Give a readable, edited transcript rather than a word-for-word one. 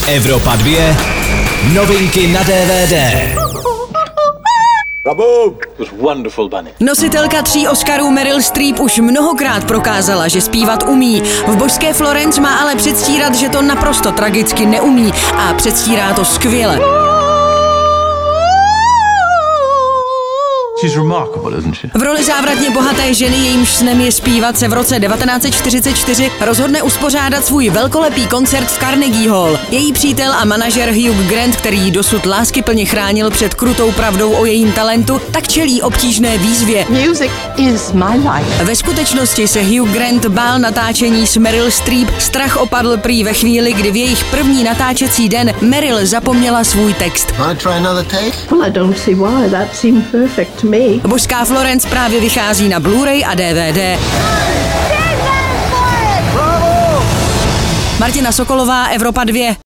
Evropa 2. Novinky na DVD. Nositelka 3 Oscarů Meryl Streep už mnohokrát prokázala, že zpívat umí. V božské Florence má ale předstírat, že to naprosto tragicky neumí a předstírá to skvěle. She's remarkable, isn't she? V roli závratně bohaté ženy, jejímž snem je zpívat, se v roce 1944 rozhodne uspořádat svůj velkolepý koncert v Carnegie Hall. Její přítel a manažer Hugh Grant, který ji dosud láskyplně chránil před krutou pravdou o jejím talentu, tak čelí obtížné výzvě. Music is my life. Ve skutečnosti se Hugh Grant bál natáčení s Meryl Streep. Strach opadl prý ve chvíli, kdy v jejich první natáčecí den Meryl zapomněla svůj text. Well, I don't see why. That seemed perfect to me. Božská Florence právě vychází na Blu-ray a DVD. Martina Sokolová, Evropa 2.